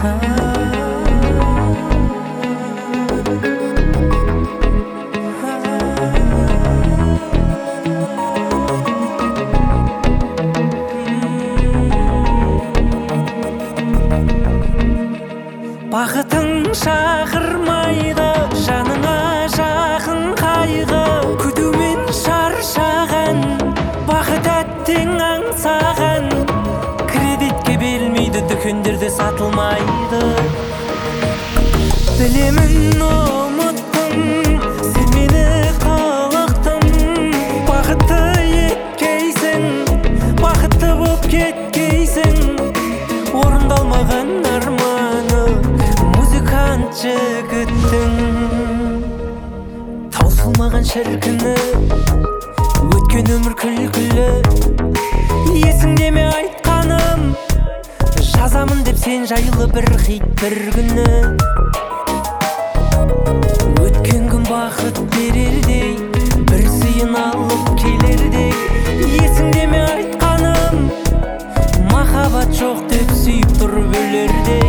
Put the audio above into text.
Бақытың шақырмайды, жаныңа жақын қайғы, күтумен шаршаған, бақыт әттең аңсаған, кредитке берілмейді, дүкендерде сатылмайды. Білемін ұмыттың, сен мені қылықтың, бақытты еткейсің, бақытты боп кеткейсің, орындалмаған арманы музыкант жігіттің. Таусылмаған шіркіні, өткен өмір күлкілі, есіңде ме айтқаным, жазамын деп сен жайлы бір хит бір күні. Өткен күн бақыт берердей, бір сыйын алып келердей, есіңде ме айтқаным, махаббат жоқ деп сүйіп тұрып өлердей.